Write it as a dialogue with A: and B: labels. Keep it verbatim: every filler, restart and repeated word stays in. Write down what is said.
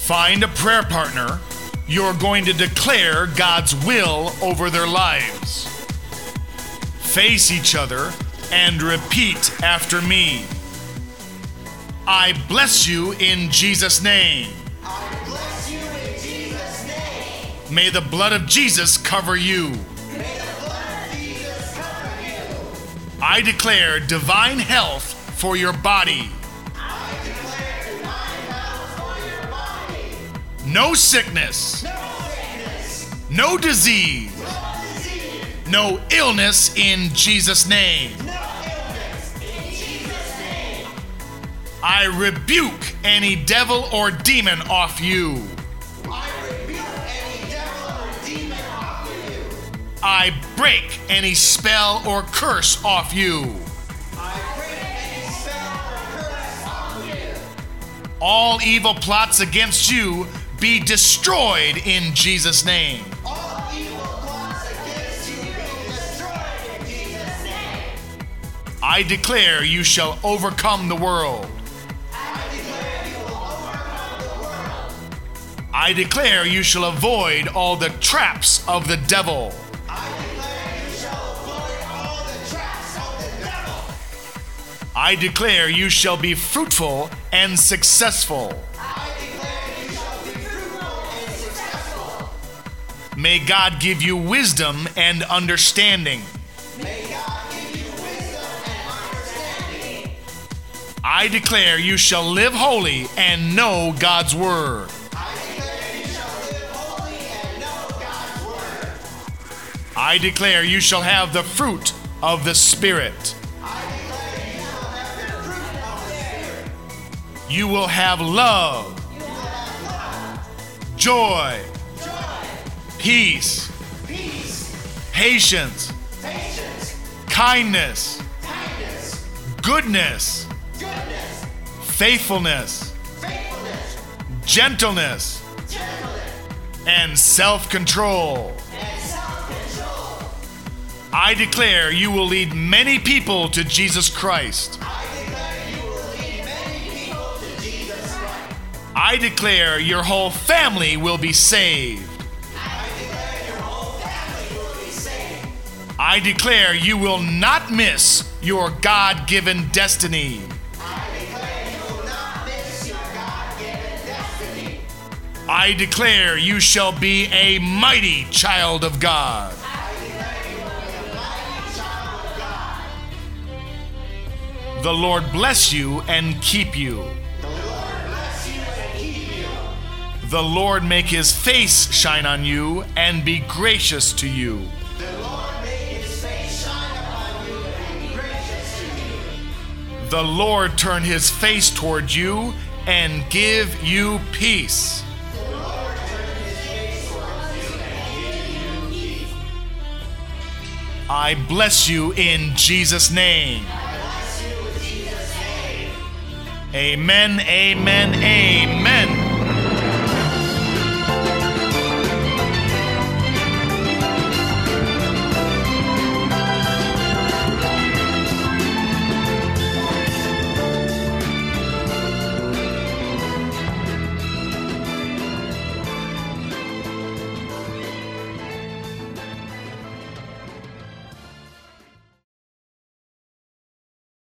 A: Find a prayer partner. You're going to declare God's will over their lives. Face each other and repeat after me. I bless you in Jesus' name.
B: I bless you in Jesus' name.
A: May the blood of Jesus cover you.
B: May the blood of Jesus cover you.
A: I declare divine health for your body.
B: I declare divine health for your body.
A: No sickness,
B: No sickness,
A: no disease,
B: no disease,
A: no illness in Jesus' name.
B: no illness in Jesus' name.
A: I rebuke any devil or demon off you.
B: I rebuke any devil or demon off of you.
A: I break any spell or curse off you.
B: I break any spell or curse off of you.
A: All evil plots against you be destroyed in Jesus' name.
B: All evil plots against you be destroyed in Jesus' name.
A: I declare you shall overcome the world.
B: I declare you will overcome the world.
A: I declare you shall avoid all the traps of the devil.
B: I declare you shall avoid all the traps of the devil.
A: I declare you shall be fruitful and successful.
B: I declare you shall be fruitful and successful.
A: May God give you wisdom and understanding.
B: May God give you wisdom and understanding.
A: I declare you shall live holy and know God's word.
B: I declare you shall live holy and know God's word.
A: I declare you shall have the fruit of the Spirit.
B: I declare you shall have the fruit of the Spirit.
A: You will have love,
B: You will have love,
A: joy,
B: joy,
A: peace,
B: peace,
A: patience,
B: patience,
A: kindness,
B: kindness,
A: goodness,
B: goodness,
A: faithfulness,
B: faithfulness,
A: gentleness,
B: gentleness,
A: and self-control.
B: and self-control.
A: I declare you will lead many people to Jesus Christ.
B: I declare you will lead many people to Jesus Christ.
A: I declare your whole family will be saved.
B: I declare your whole family will be saved.
A: I declare you will not miss your God-given destiny.
B: I declare you will not miss your God-given destiny.
A: I declare you shall be a mighty child of God.
B: I declare you will be a mighty child of God.
A: The Lord bless you and keep you.
B: The Lord bless you and keep you.
A: The Lord make his face shine on you and be gracious to you.
B: The Lord make his face shine upon you and be gracious to you.
A: The Lord turn his face toward you and give you peace.
B: The Lord turn his face towards you and give you peace.
A: I bless you in Jesus' name.
B: I bless you in Jesus' name.
A: Amen, amen, amen.